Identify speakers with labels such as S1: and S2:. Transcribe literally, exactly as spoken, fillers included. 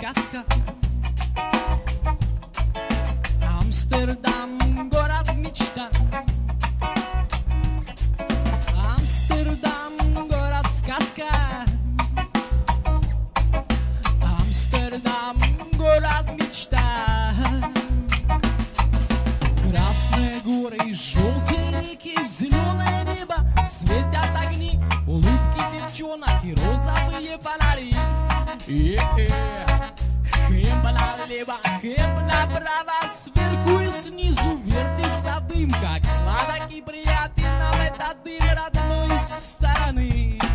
S1: сказка. Амстердам, город мечта. Амстердам, город сказка. Амстердам, город мечта. Красные горы, желтые реки, зеленое небо, светят огни, улыбки девчонок и розовые фонари. Хем налево, хем направо, сверху и снизу вертится дым, как сладок и приятен нам этот дым родной стороны.